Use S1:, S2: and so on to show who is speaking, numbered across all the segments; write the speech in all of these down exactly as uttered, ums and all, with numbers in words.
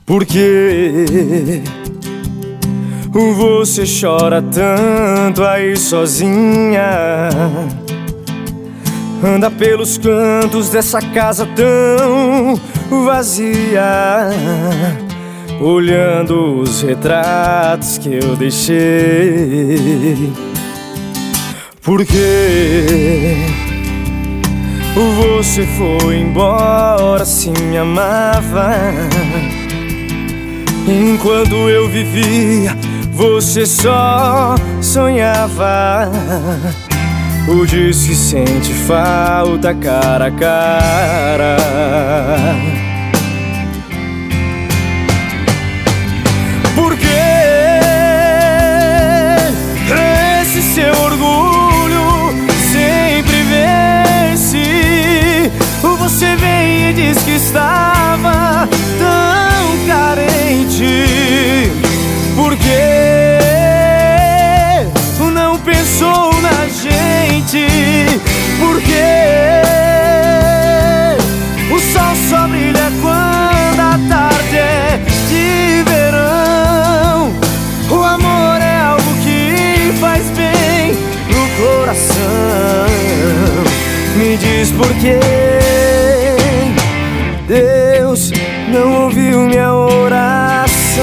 S1: Por que você chora tanto aí sozinha? Anda pelos cantos dessa casa tão vazia, olhando os retratos que eu deixei. Por que você foi embora se me amava? Enquanto eu vivia, você só sonhava. O diz que sente falta cara a cara. Por que esse seu orgulho sempre vence? Você vem e diz que estava tão carente. Por que não pensou na gente? Por que o sol só brilha quando a tarde é de verão? O amor é algo que faz bem no coração. Me diz por que Deus não ouviu minha oração.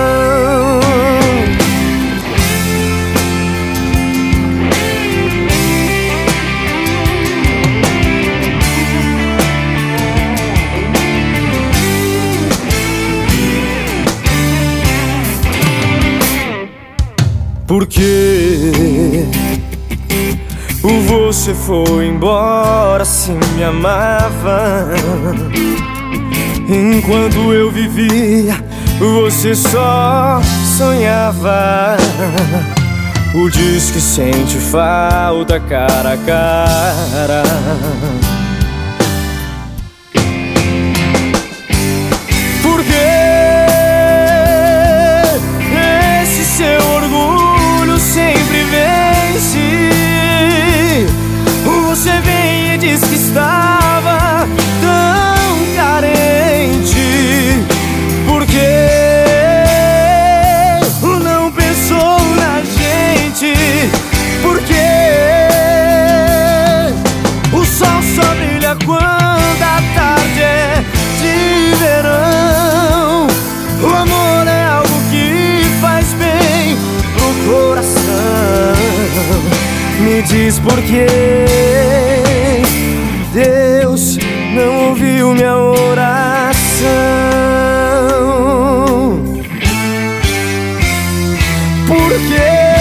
S1: Por que você foi embora se me amava? Enquanto eu vivia, você só sonhava. O diz que sente falta cara a cara. Por que esse seu orgulho sempre vence? Você vem e diz que estava tão carente. Por que não pensou na gente? Por que o sol só brilha quando a tarde é de verão? O amor é algo que faz bem pro coração. Me diz por que Deus não ouviu minha oração. Por quê?